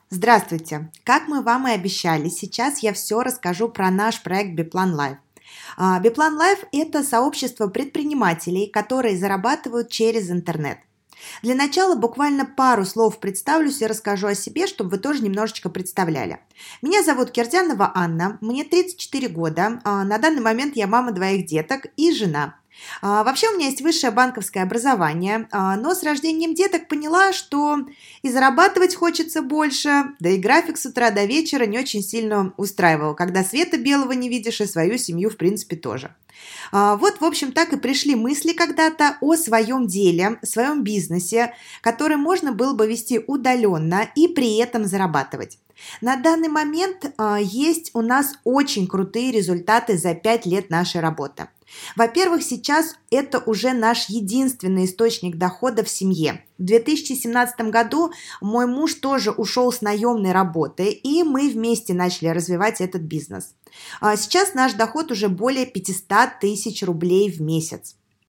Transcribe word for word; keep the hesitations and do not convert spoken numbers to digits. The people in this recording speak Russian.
Здравствуйте! Как мы вам и обещали, сейчас я все расскажу про наш проект Бипlan Life. А, Бипlan Life– это сообщество предпринимателей, которые зарабатывают через интернет. Для начала буквально пару слов представлюсь и расскажу о себе, чтобы вы тоже немножечко представляли. Меня зовут Кирдянова Анна, мне тридцать четыре года, а на данный момент я мама двоих деток и жена. А, Вообще у меня есть высшее банковское образование, а, но с рождением деток поняла, что и зарабатывать хочется больше, да и график с утра до вечера не очень сильно устраивал, когда света белого не видишь и свою семью в принципе тоже. А, Вот, в общем, так и пришли мысли когда-то о своем деле, своем бизнесе, который можно было бы вести удаленно и при этом зарабатывать. На данный момент а, есть у нас очень крутые результаты за пять лет нашей работы. Во-первых, сейчас это уже наш единственный источник дохода в семье. В две тысячи семнадцатом году мой муж тоже ушел с наемной работы, и мы вместе начали развивать этот бизнес. А Сейчас наш доход уже более пятьсот тысяч рублей в месяц.